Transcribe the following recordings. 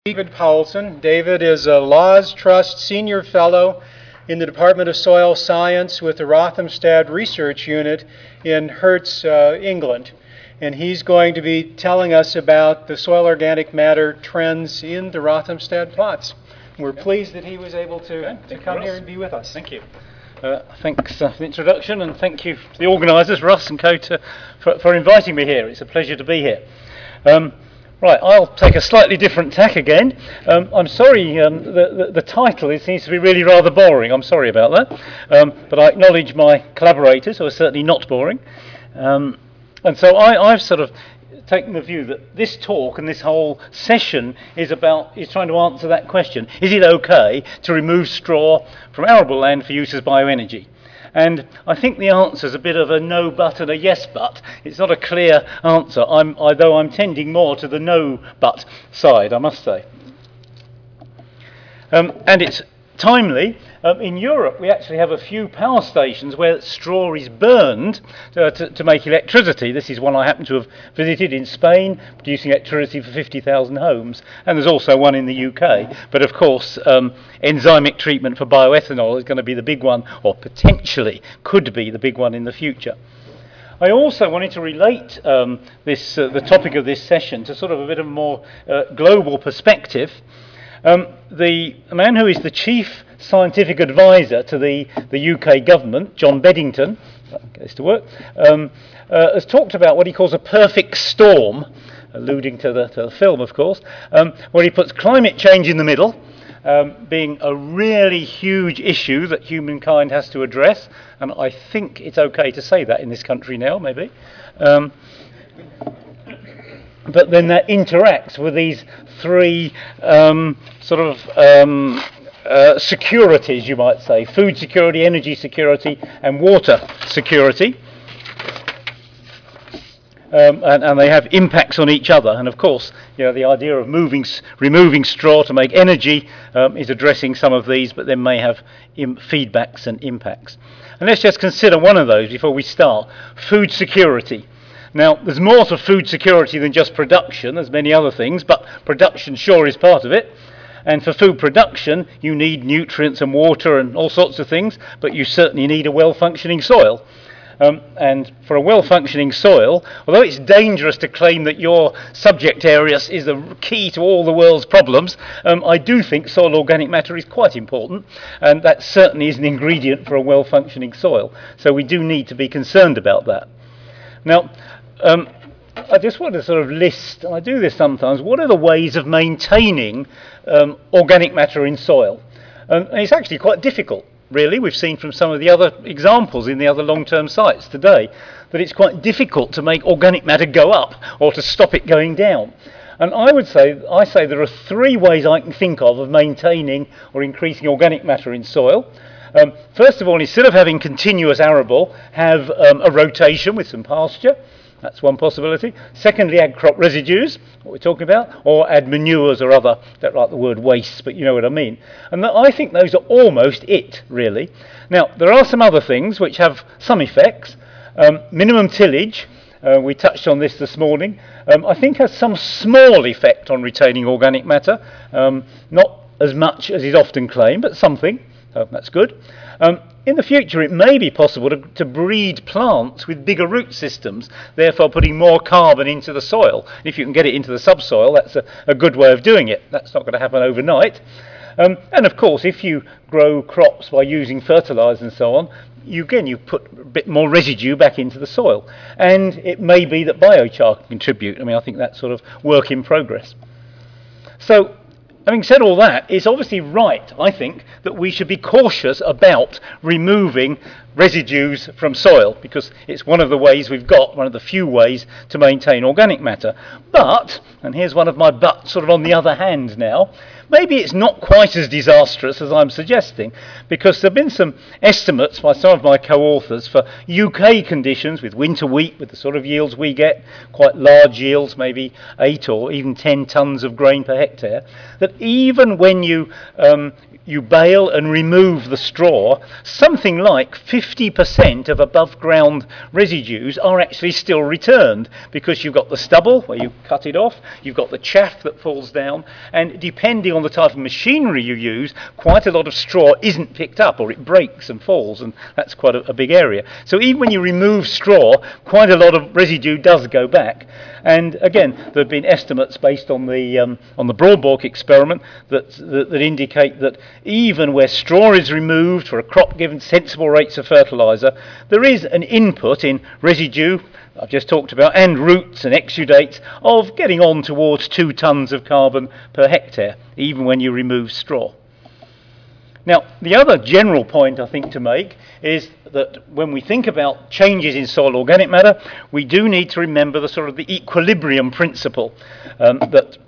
David Paulson. David is a Laws Trust Senior Fellow in the Department of Soil Science with the Rothamsted Research Unit in Herts, England. And he's going to be telling us about the soil organic matter trends in the Rothamsted plots. We're pleased that he was able to come here and be with us. Thank you. Thanks for the introduction, and thank you to the organisers, Russ and Co, for inviting me here. It's a pleasure to be here. Right, I'll take a slightly different tack again. I'm sorry, the title seems to be really rather boring. I'm sorry about that. But I acknowledge my collaborators, who are certainly not boring. And so I've sort of taken the view that this talk and this whole session is trying to answer that question. Is it okay to remove straw from arable land for use as bioenergy? And I think the answer is a bit of a no but and a yes but. It's not a clear answer, though I'm tending more to the no but side, I must say. And it's timely. In Europe, we actually have a few power stations where straw is burned to make electricity. This is one I happen to have visited in Spain, producing electricity for 50,000 homes. And there's also one in the UK. But of course, enzymic treatment for bioethanol is going to be the big one, or potentially could be the big one in the future. I also wanted to relate the topic of this session to sort of a bit of a more global perspective. The man who is the chief scientific advisor to the UK government, John Beddington, goes to work, has talked about what he calls a perfect storm, alluding to the film, of course, where he puts climate change in the middle, being a really huge issue that humankind has to address, and I think it's okay to say that in this country now, maybe. But then that interacts with these three securities, you might say: food security, energy security, and water security. And they have impacts on each other. And of course, the idea of removing straw to make energy is addressing some of these, but then may have feedbacks and impacts. And let's just consider one of those before we start: food security. Now, there's more to food security than just production. There's many other things, but production sure is part of it. And for food production, you need nutrients and water and all sorts of things, but you certainly need a well-functioning soil. And for a well-functioning soil, although it's dangerous to claim that your subject area is the key to all the world's problems, I do think soil organic matter is quite important, and that certainly is an ingredient for a well-functioning soil. So we do need to be concerned about that. Now, I just want to sort of list, and I do this sometimes, what are the ways of maintaining organic matter in soil? And it's actually quite difficult, really. We've seen from some of the other examples in the other long-term sites today that it's quite difficult to make organic matter go up or to stop it going down. And I say there are three ways I can think of maintaining or increasing organic matter in soil. First of all, instead of having continuous arable, have a rotation with some pasture. That's one possibility. Secondly, add crop residues, what we're talking about, or add manures or other. Don't like the word waste, but you know what I mean. And I think those are almost it, really. Now, there are some other things which have some effects. Minimum tillage, we touched on this morning, I think has some small effect on retaining organic matter. Not as much as is often claimed, but something. That's good. In the future, it may be possible to breed plants with bigger root systems, therefore putting more carbon into the soil. If you can get it into the subsoil, that's a good way of doing it. That's not going to happen overnight. And of course, if you grow crops by using fertilisers and so on, you put a bit more residue back into the soil. And it may be that biochar can contribute. I think that's sort of work in progress. So, having said all that, it's obviously right, I think, that we should be cautious about removing residues from soil, because it's one of the ways we've got, one of the few ways to maintain organic matter. But, and here's one of my buts sort of on the other hand now, maybe it's not quite as disastrous as I'm suggesting, because there have been some estimates by some of my co-authors for UK conditions with winter wheat, with the sort of yields we get, quite large yields, maybe 8 or even 10 tonnes of grain per hectare, that even when you bale and remove the straw, something like 50 50% of above ground residues are actually still returned, because you've got the stubble where you cut it off, you've got the chaff that falls down, and depending on the type of machinery you use, quite a lot of straw isn't picked up, or it breaks and falls, and that's quite a big area. So even when you remove straw, quite a lot of residue does go back. And again, there have been estimates based on the Broadbalk experiment that indicate that even where straw is removed for a crop given sensible rates of fertiliser, there is an input in residue, I've just talked about, and roots and exudates of getting on towards 2 tonnes of carbon per hectare, even when you remove straw. Now, the other general point I think to make is that when we think about changes in soil organic matter, we do need to remember the sort of the equilibrium principle, that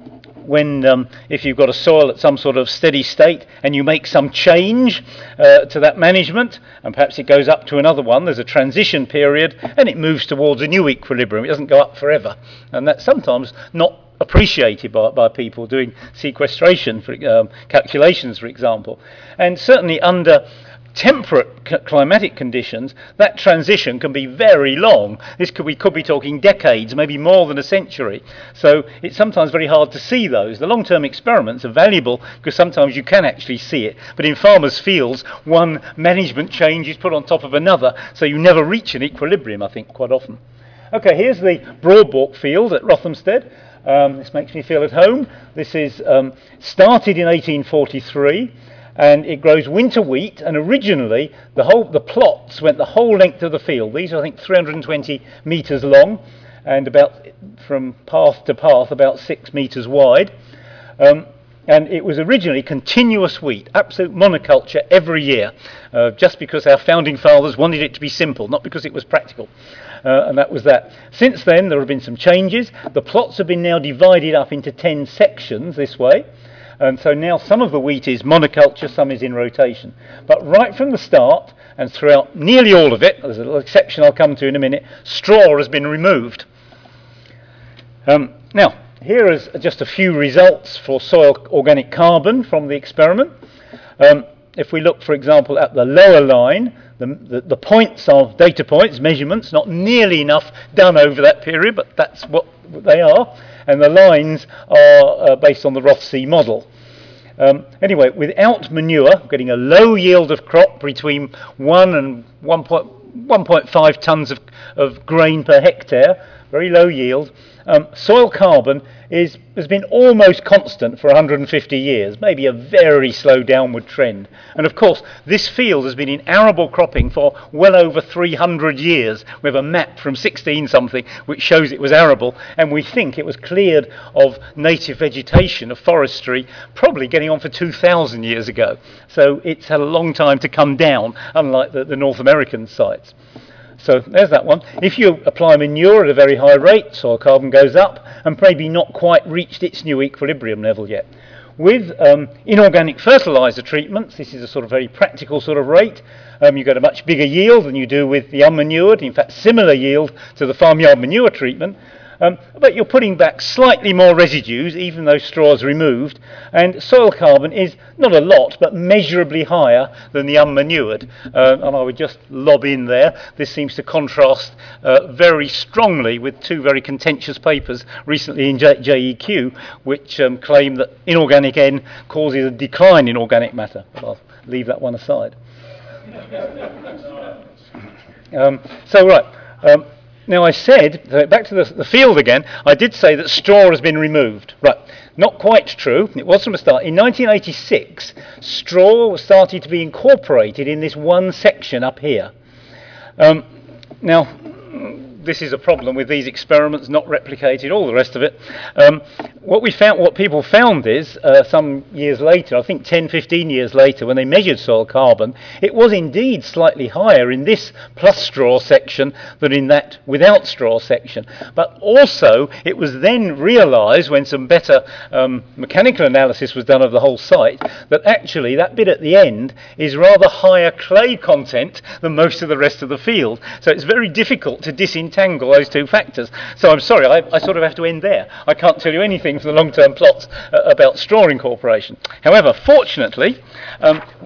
when if you've got a soil at some sort of steady state and you make some change to that management, and perhaps it goes up to another one, there's a transition period and it moves towards a new equilibrium. It doesn't go up forever, and that's sometimes not appreciated by people doing sequestration for calculations, for example. And certainly under temperate climatic conditions, that transition can be very long. We could be talking decades, maybe more than a century. So it's sometimes very hard to see those. The long-term experiments are valuable because sometimes you can actually see it. But in farmers' fields, one management change is put on top of another, so you never reach an equilibrium, I think, quite often. Okay, here's the Broadbalk field at Rothamsted. This makes me feel at home. This is started in 1843, and it grows winter wheat. And originally, the plots went the whole length of the field. These are, I think, 320 metres long, and about from path to path about 6 metres wide. And it was originally continuous wheat, absolute monoculture every year, just because our founding fathers wanted it to be simple, not because it was practical. And that was that. Since then, there have been some changes. The plots have been now divided up into 10 sections this way. And so now some of the wheat is monoculture, some is in rotation. But right from the start, and throughout nearly all of it, there's a little exception I'll come to in a minute, straw has been removed. Now, here is just a few results for soil organic carbon from the experiment. If we look, for example, at the lower line, the points of data points, measurements, not nearly enough done over that period, but that's what they are. And the lines are based on the Rothsea model. Anyway, without manure, getting a low yield of crop between 1 and 1.5 tonnes of grain per hectare, very low yield. Soil carbon has been almost constant for 150 years, maybe a very slow downward trend. And of course, this field has been in arable cropping for well over 300 years. We have a map from 16-something which shows it was arable, and we think it was cleared of native vegetation, of forestry, probably getting on for 2,000 years ago. So it's had a long time to come down, unlike the North American sites. So there's that one. If you apply manure at a very high rate, soil carbon goes up and maybe not quite reached its new equilibrium level yet. With inorganic fertiliser treatments, this is a sort of very practical sort of rate. You get a much bigger yield than you do with the unmanured, in fact similar yield to the farmyard manure treatment. But you're putting back slightly more residues, even though straw is removed, and soil carbon is not a lot, but measurably higher than the unmanured. And I would just lob in there, this seems to contrast very strongly with 2 very contentious papers recently in JEQ, which claim that inorganic N causes a decline in organic matter. But I'll leave that one aside. Now I said, back to the field again, I did say that straw has been removed. Right, not quite true. It was from the start. In 1986, straw started to be incorporated in this one section up here. Now, this is a problem with these experiments, not replicated, all the rest of it. What people found is, some years later, I think 10, 15 years later, when they measured soil carbon, it was indeed slightly higher in this plus straw section than in that without straw section. But also, it was then realised, when some better mechanical analysis was done of the whole site, that actually that bit at the end is rather higher clay content than most of the rest of the field. So it's very difficult to disentangle those 2 factors. So I'm sorry, I sort of have to end there. I can't tell you anything for the long-term plots about straw incorporation. However, fortunately,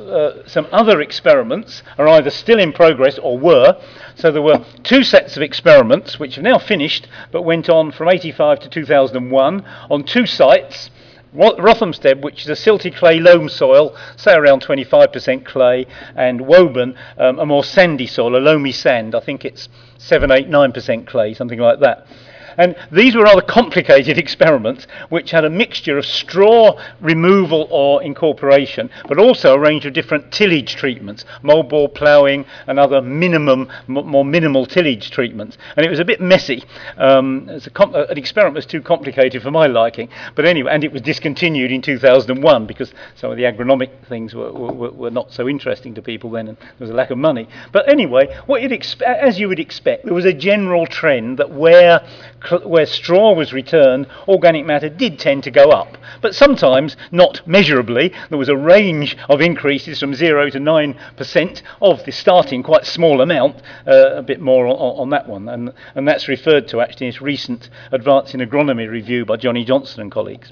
some other experiments are either still in progress or were. So there were two sets of experiments which have now finished but went on from 85 to 2001 on two sites. Rothamsted, which is a silty clay loam soil, say around 25% clay, and Woburn, a more sandy soil, a loamy sand. I think it's 7, 8, 9% clay, something like that. And these were rather complicated experiments which had a mixture of straw removal or incorporation, but also a range of different tillage treatments, moldboard ploughing and other more minimal tillage treatments. And it was a bit messy. An experiment was too complicated for my liking. But anyway, and it was discontinued in 2001 because some of the agronomic things were not so interesting to people then, and there was a lack of money. But anyway, as you would expect, there was a general trend that where straw was returned, organic matter did tend to go up. But sometimes, not measurably, there was a range of increases from 0 to 9% of the starting quite small amount, a bit more on that one. And that's referred to actually in its recent Advance in Agronomy review by Johnny Johnson and colleagues.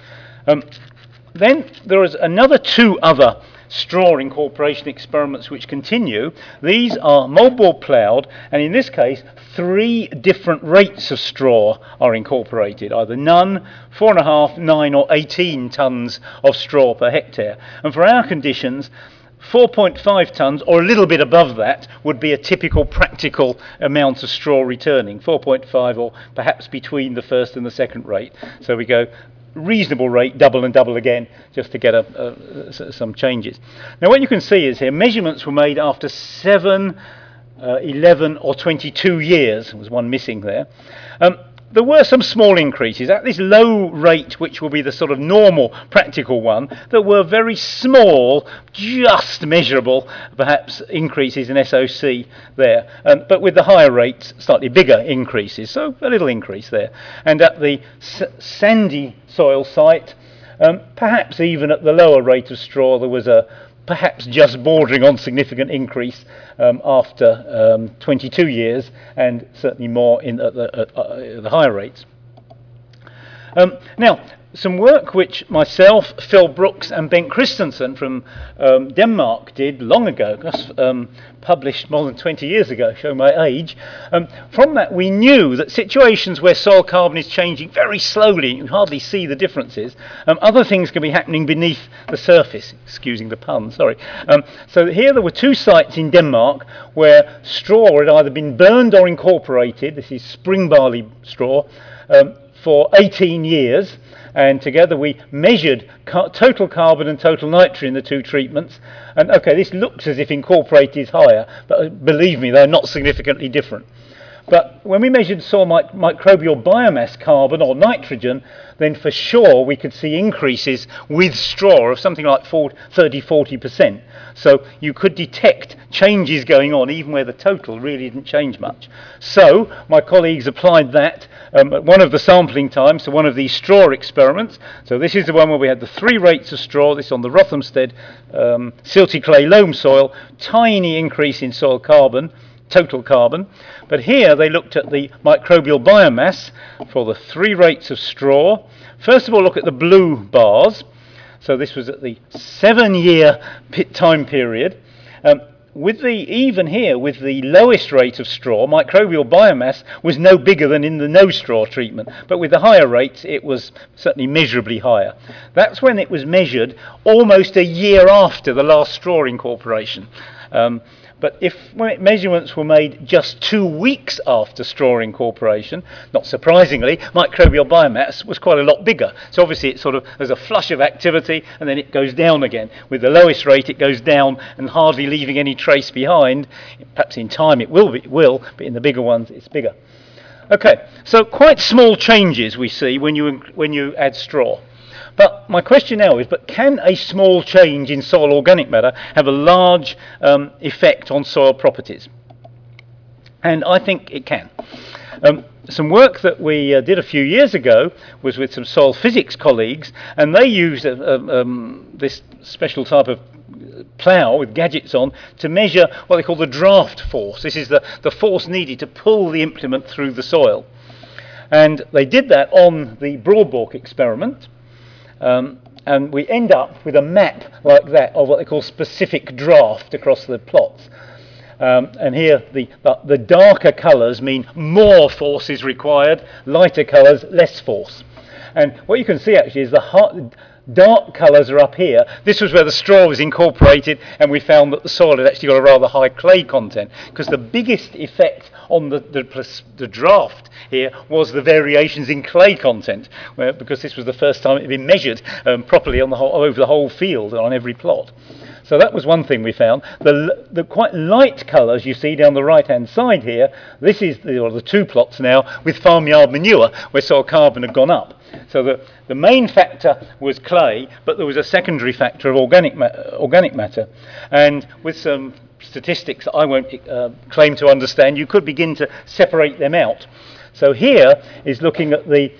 Then there was two other straw incorporation experiments which continue. These are moldboard ploughed, and in this case 3 different rates of straw are incorporated, either none, 4.5, 9 or 18 tonnes of straw per hectare. And for our conditions, 4.5 tonnes or a little bit above that would be a typical practical amount of straw returning, 4.5 or perhaps between the first and the second rate. So we go reasonable rate, double and double again, just to get some changes. Now what you can see is here, measurements were made after 7, 11 or 22 years. There was one missing there. There were some small increases at this low rate, which will be the sort of normal practical one. There were very small, just measurable, perhaps, increases in SOC there. But with the higher rates, slightly bigger increases. So a little increase there. And at the sandy soil site, perhaps even at the lower rate of straw, there was a perhaps just bordering on significant increase after 22 years, and certainly more in the higher rates. Now, some work which myself, Phil Brooks and Bent Christensen from Denmark did long ago, published more than 20 years ago, show my age. From that we knew that situations where soil carbon is changing very slowly, you hardly see the differences, other things can be happening beneath the surface, excusing the pun, sorry. So here there were 2 sites in Denmark where straw had either been burned or incorporated, this is spring barley straw, for 18 years. And together we measured total carbon and total nitrogen in the 2 treatments. And okay, this looks as if incorporated is higher, but believe me, they're not significantly different. But when we measured soil microbial biomass carbon or nitrogen, then for sure we could see increases with straw of something like 30-40%. So you could detect changes going on even where the total really didn't change much. So my colleagues applied that at one of the sampling times to one of these straw experiments. So this is the one where we had the 3 rates of straw, this on the Rothamsted silty clay loam soil, tiny increase in soil carbon, total carbon. But here they looked at the microbial biomass for the 3 rates of straw. First of all, look at the blue bars. So this was at the 7-year time period. Even here, with the lowest rate of straw, microbial biomass was no bigger than in the no straw treatment. But with the higher rates, it was certainly measurably higher. That's when it was measured almost a year after the last straw incorporation. But if measurements were made just 2 weeks after straw incorporation, not surprisingly, microbial biomass was quite a lot bigger. So obviously it's there's a flush of activity and then it goes down again. With the lowest rate it goes down and hardly leaving any trace behind. Perhaps in time it will, but in the bigger ones it's bigger. Okay, so quite small changes we see when you add straw. But my question now is, can a small change in soil organic matter have a large effect on soil properties? And I think it can. Some work that we did a few years ago was with some soil physics colleagues, and they used this special type of plough with gadgets on to measure what they call the draft force. This is the force needed to pull the implement through the soil. And they did that on the Broadbalk experiment. And we end up with a map like that of what they call specific draft across the plots. And here the darker colours mean more force is required, lighter colours less force. And what you can see actually is the dark colours are up here. This was where the straw was incorporated, and we found that the soil had actually got a rather high clay content, because the biggest effect on the draft here was the variations in clay content, because this was the first time it had been measured properly on over the whole field on every plot. So that was one thing we found. The quite light colours you see down the right-hand side here, this is the two plots now with farmyard manure, where soil carbon had gone up. So the main factor was clay, but there was a secondary factor of organic matter. And with some statistics that I won't claim to understand, you could begin to separate them out. So here is looking at the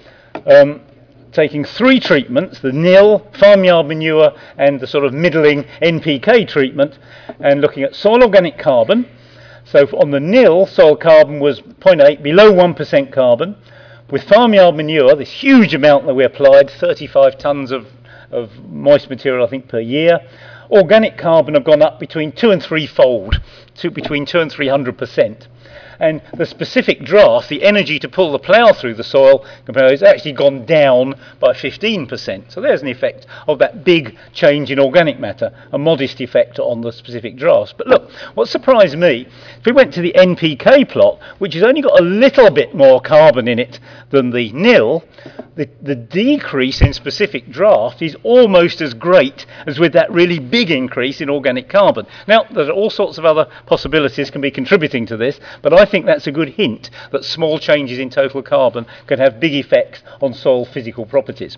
taking three treatments, the nil, farmyard manure, and the sort of middling NPK treatment, and looking at soil organic carbon. So on the nil, soil carbon was 0.8, below 1% carbon. With farmyard manure, this huge amount that we applied, 35 tonnes of moist material, I think, per year, organic carbon have gone up between 2 and 3-fold, between 2 and 300%. And the specific draft, the energy to pull the plough through the soil, has actually gone down by 15%. So there's an effect of that big change in organic matter, a modest effect on the specific drafts. But look, what surprised me, if we went to the NPK plot, which has only got a little bit more carbon in it than the nil, the decrease in specific draft is almost as great as with that really big increase in organic carbon. Now, there are all sorts of other possibilities can be contributing to this, but I think that's a good hint that small changes in total carbon can have big effects on soil physical properties.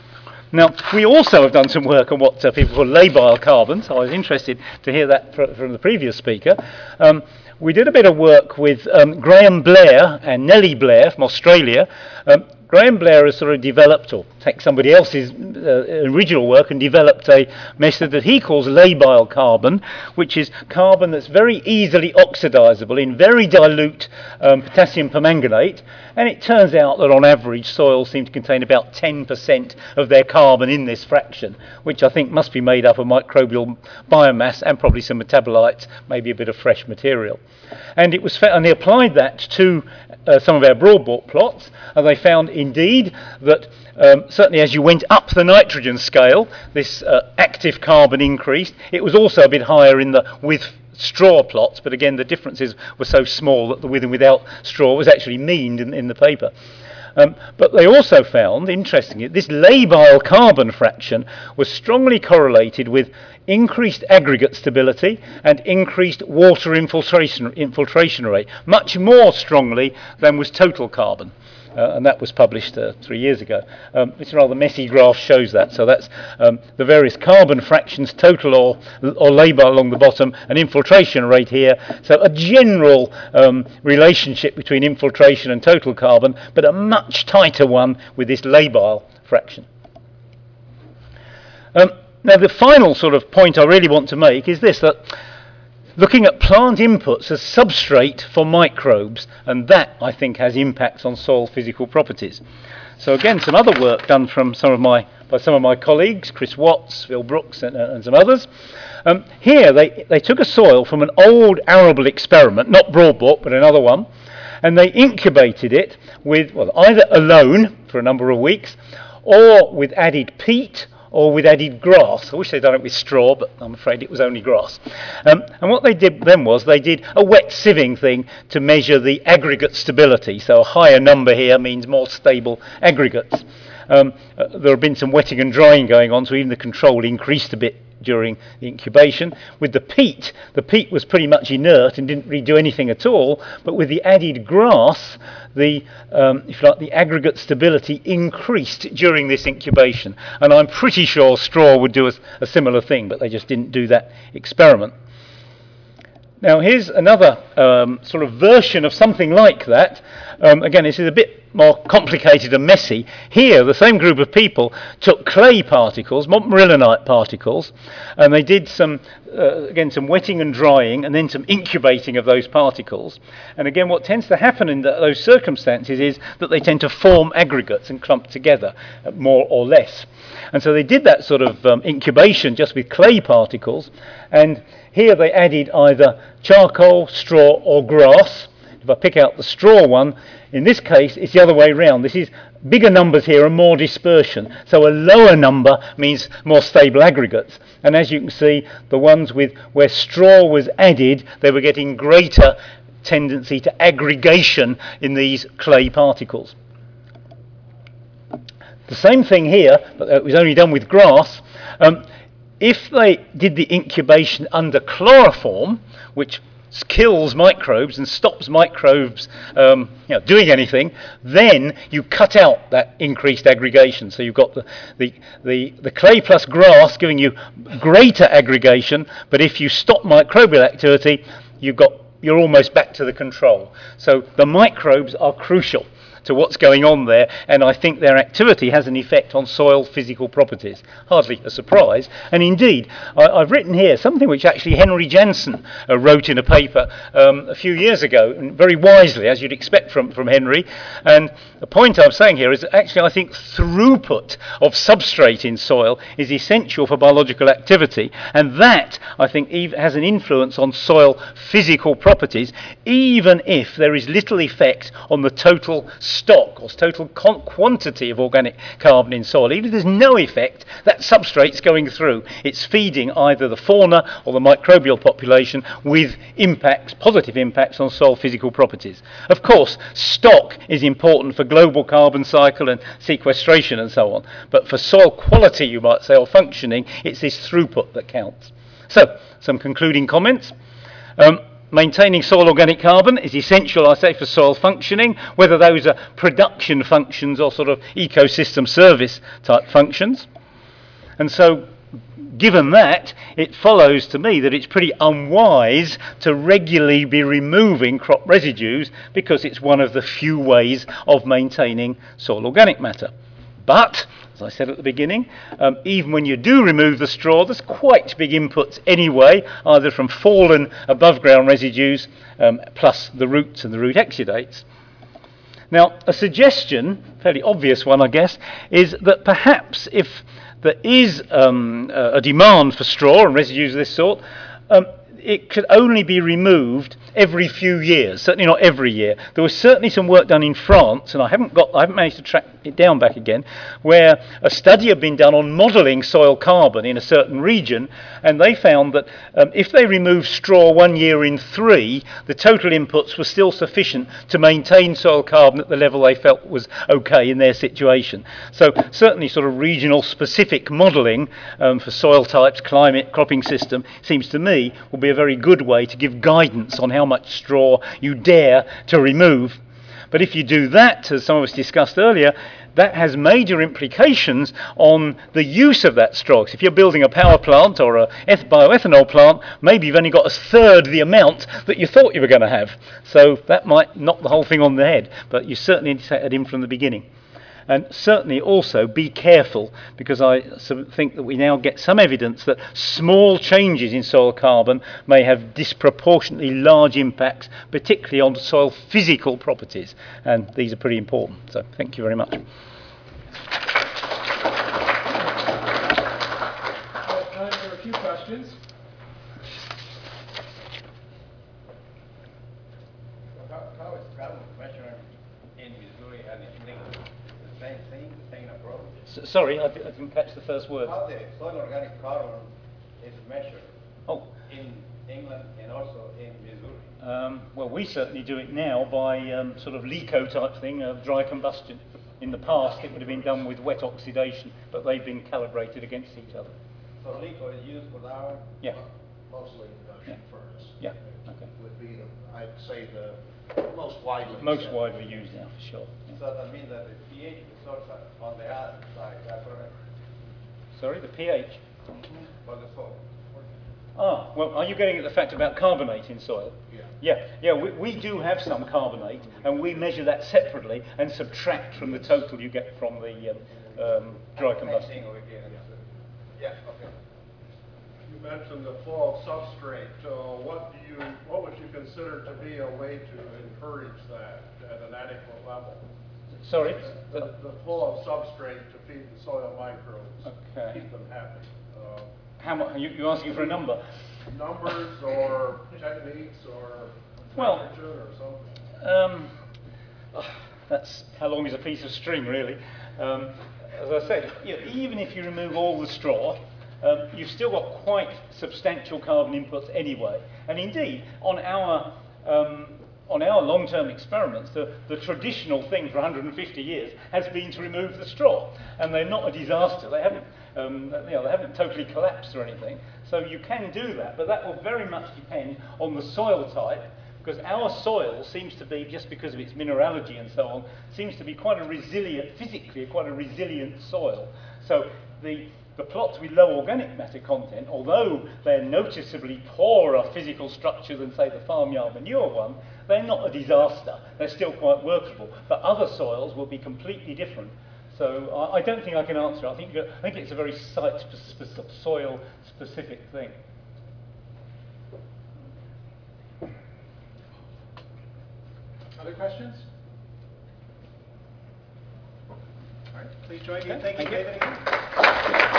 Now, we also have done some work on what people call labile carbon, so I was interested to hear that from the previous speaker. We did a bit of work with Graham Blair and Nellie Blair from Australia. Graham Blair has sort of developed, or taken somebody else's original work and developed a method that he calls labile carbon, which is carbon that's very easily oxidizable in very dilute potassium permanganate. And it turns out that on average soils seem to contain about 10% of their carbon in this fraction, which I think must be made up of microbial biomass and probably some metabolites, maybe a bit of fresh material. And it was and they applied that to some of our broad-bought plots, and they found indeed that certainly as you went up the nitrogen scale, this active carbon increased. It was also a bit higher in the with straw plots, but again the differences were so small that the with and without straw was actually meaned in the paper. But they also found, interestingly, this labile carbon fraction was strongly correlated with increased aggregate stability and increased water infiltration rate, much more strongly than was total carbon. And that was published 3 years ago. It's a rather messy graph, shows that. So that's the various carbon fractions, total or labile along the bottom, and infiltration rate here. So a general relationship between infiltration and total carbon, but a much tighter one with this labile fraction. Now the final sort of point I really want to make is this, that looking at plant inputs as substrate for microbes, and that I think has impacts on soil physical properties. So again, some other work done from by some of my colleagues, Chris Watts, Phil Brooks, and some others. Here they took a soil from an old arable experiment, not broad-bought, but another one, and they incubated it with either alone for a number of weeks, or with added peat, or with added grass. I wish they'd done it with straw, but I'm afraid it was only grass. And what they did then was they did a wet sieving thing to measure the aggregate stability. So a higher number here means more stable aggregates. There have been some wetting and drying going on, so even the control increased a bit during the incubation. With the peat was pretty much inert and didn't really do anything at all, but with the added grass, if you like, the aggregate stability increased during this incubation. And I'm pretty sure straw would do a similar thing, but they just didn't do that experiment. Now here's another sort of version of something like that. Again, this is a bit more complicated and messy. Here, the same group of people took clay particles, montmorillonite particles, and they did some, again, some wetting and drying, and then some incubating of those particles. And again, what tends to happen in those circumstances is that they tend to form aggregates and clump together, more or less. And so they did that sort of incubation just with clay particles, and here they added either charcoal, straw, or grass. If I pick out the straw one, in this case, it's the other way around. This is bigger numbers here and more dispersion. So a lower number means more stable aggregates. And as you can see, the ones with where straw was added, they were getting greater tendency to aggregation in these clay particles. The same thing here, but it was only done with grass. If they did the incubation under chloroform, which kills microbes and stops microbes doing anything, then you cut out that increased aggregation. So you've got the clay plus grass giving you greater aggregation, but if you stop microbial activity, you're almost back to the control. So the microbes are crucial to what's going on there, and I think their activity has an effect on soil physical properties. Hardly a surprise. And indeed, I've written here something which actually Henry Jansen wrote in a paper a few years ago, and very wisely, as you'd expect from Henry. And the point I'm saying here is that actually I think throughput of substrate in soil is essential for biological activity, and that, I think, has an influence on soil physical properties, even if there is little effect on the total stock or total quantity of organic carbon in soil. Even if there's no effect, that substrate's going through. It's feeding either the fauna or the microbial population with impacts, positive impacts on soil physical properties. Of course, stock is important for global carbon cycle and sequestration and so on, but for soil quality, you might say, or functioning, it's this throughput that counts. So, some concluding comments. Maintaining soil organic carbon is essential, I say, for soil functioning, whether those are production functions or sort of ecosystem service type functions. And so, given that, it follows to me that it's pretty unwise to regularly be removing crop residues because it's one of the few ways of maintaining soil organic matter. But, as I said at the beginning, even when you do remove the straw, there's quite big inputs anyway, either from fallen above ground residues plus the roots and the root exudates. Now, a suggestion, fairly obvious one I guess, is that perhaps if there is a demand for straw and residues of this sort, it could only be removed every few years, certainly not every year. There was certainly some work done in France, and I haven't managed to track it down back again, where a study had been done on modelling soil carbon in a certain region, and they found that if they removed straw 1 year in 3, the total inputs were still sufficient to maintain soil carbon at the level they felt was okay in their situation. So certainly sort of regional specific modelling for soil types, climate, cropping system, seems to me will be a very good way to give guidance on how much straw you dare to remove. But if you do that, as some of us discussed earlier, that has major implications on the use of that straw. So if you're building a power plant or a bioethanol plant, maybe you've only got a third the amount that you thought you were going to have. So that might knock the whole thing on the head, but you certainly need to take that in from the beginning. And certainly also be careful, because I think that we now get some evidence that small changes in soil carbon may have disproportionately large impacts, particularly on soil physical properties, and these are pretty important. So thank you very much. Time for a few questions. How is carbon measured in Missouri and in England? Same thing, same approach? Sorry, I didn't catch the first word. How the soil organic carbon is measured in England and also in Missouri? Well, we certainly do it now by sort of LECO type thing, dry combustion. In the past, it would have been done with wet oxidation, but they've been calibrated against each other. So LECO is used for that? Yeah. Mostly induction furnace. Yeah. Okay. Would be, I'd say, the most widely used now, for sure. Yeah. So that means that the pH results are on the other side, that's correct? Sorry, the pH? For the soil. Ah, well, are you getting at the fact about carbonate in soil? Yeah, we do have some carbonate, and we measure that separately and subtract from the total you get from the dry combustion. Yeah, okay. You mentioned the flow of substrate. What would you consider to be a way to encourage that at an adequate level? Sorry? The flow of substrate to feed the soil microbes, Okay. keep them happy. How much? You're asking for a number? Numbers or techniques or Well, temperature or something? That's how long is a piece of string, really. As I said, even if you remove all the straw, you've still got quite substantial carbon inputs anyway. And indeed, on our long-term experiments, the traditional thing for 150 years has been to remove the straw, and they're not a disaster. They haven't, they haven't totally collapsed or anything. So you can do that, but that will very much depend on the soil type, because our soil seems to be, just because of its mineralogy and so on, seems to be quite a resilient, physically quite a resilient soil. So the plots with low organic matter content, although they're noticeably poorer physical structure than, say, the farmyard manure one, they're not a disaster. They're still quite workable. But other soils will be completely different. So I don't think I can answer. I think it's a very soil-specific thing. Other questions? All right, please join me in thanking David again.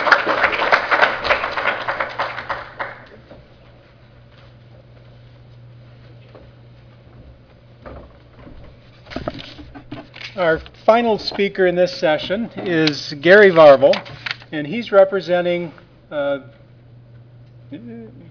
Our final speaker in this session is Gary Varvel, and he's representing